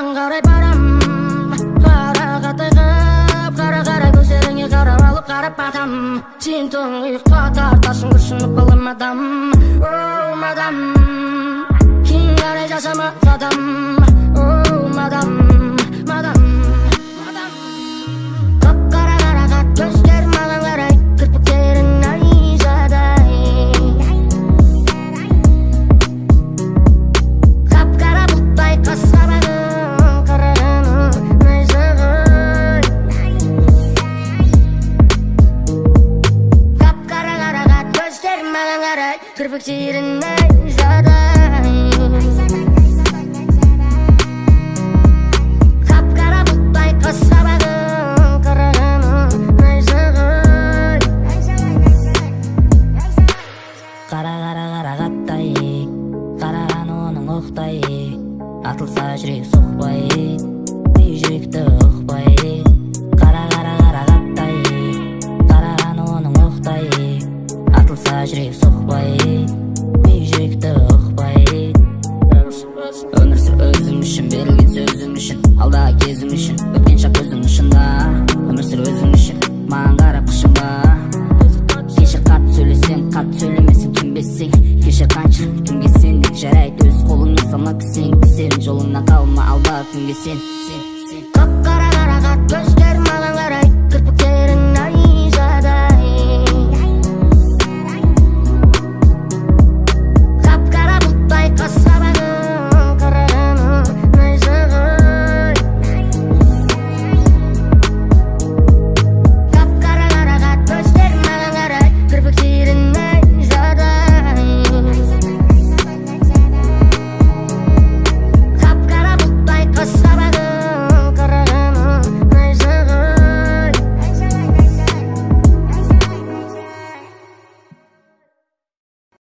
маған қарай барам, қарақатай қып, қара көздеріңе қарап алып қарап батам. Сен тұңғиыққа тартасың күрсініп балам адам, оу мадам. Кейін қарай жасама қадам, оу мадам, мадам. Қап-қара қарақат көздер маған қарай, кірпіктерің найзадай. Қап-қара бұлттай қас-қабағың, қарағаны найзағай. Қап-қара қарақат көздер маған қарай, кірпіктерің найзадай.